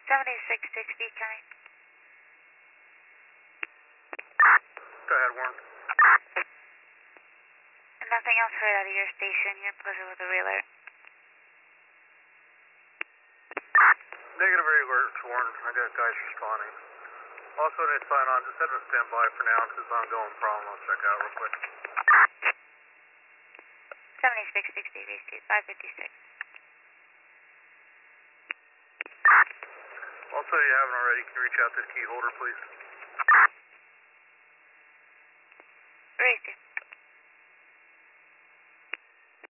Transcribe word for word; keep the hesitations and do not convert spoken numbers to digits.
seventy-six sixty, coming. Go ahead, Warren. Nothing else heard out of your station. Your pleasure with the relay. Negative alert, Warren. I got guys responding. Also, need to sign on. Just head to standby for now. If there's ongoing problem, I'll check out real quick. seventy-six sixty, receive five fifty-six. Also, if you haven't already, can you reach out to the key holder, please?